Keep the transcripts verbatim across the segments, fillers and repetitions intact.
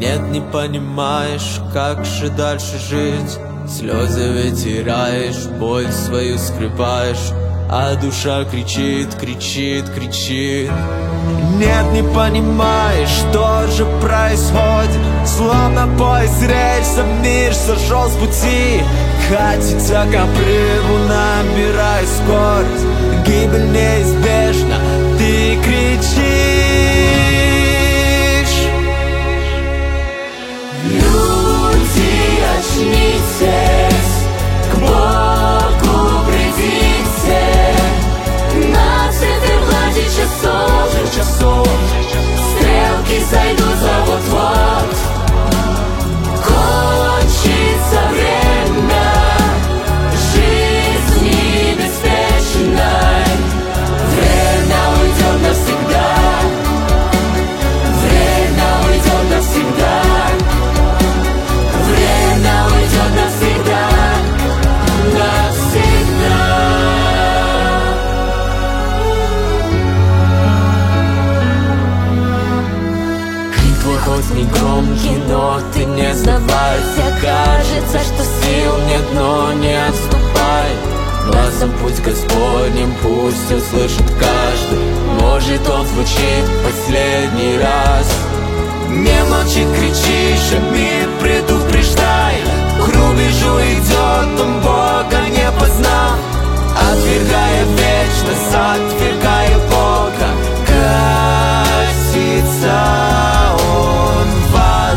Нет, не понимаешь, как же дальше жить. Слезы вытираешь, боль свою скрываешь, а душа кричит, кричит, кричит. Нет, не понимаешь, что же происходит. Словно поезд рельсов, мир сошел с пути. Катится к обрыву, набирая скорость. Гибель неизбежна, ты кричишь. Люди, очнитесь, к Богу придите. На циферблате часов, часов стрелки сойдутся вот-вот. Кончится время жизни беспечной. Время уйдет навсегда. Время уйдет навсегда. Время уйдет навсегда. Навсегда. Крик твой хоть не громкий, но ты не сдавайся. Кажется, что сил нет, но не отступай. Глазом путь Господним пусть услышит каждый. Может, он звучит последний раз. Не молчи, кричишь, а мир предупреждай. К рубежу идет, он Бога не познал. Отвергая вечность, отвергая Бога, катится он в ад.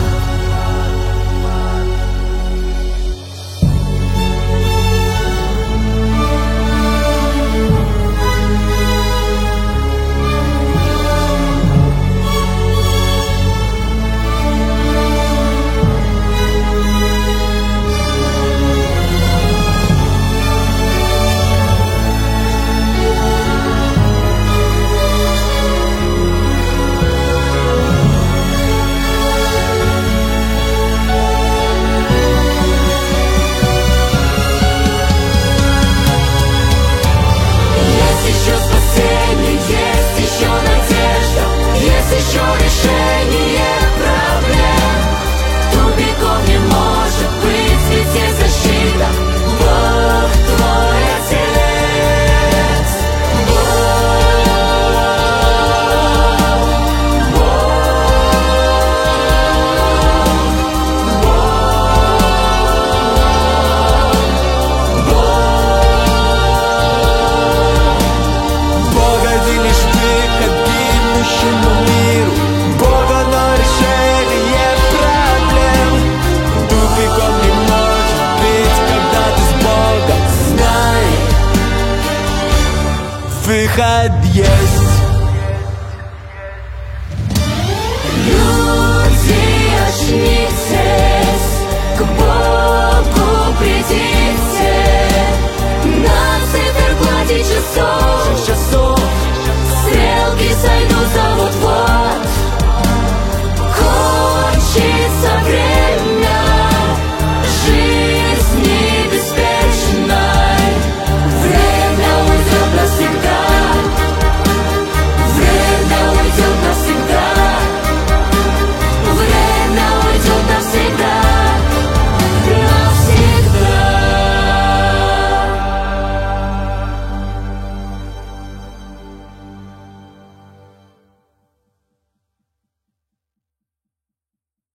Еще решение проблем. Тупиков не может быть, ведь есть защита. Бог твой Отец. Бог, Бог, Бог, Бог. Бог один лишь выход гибнущему миру. Бог одно решение проблем. Тупиком не может быть, когда ты с Богом. Знай, выход есть.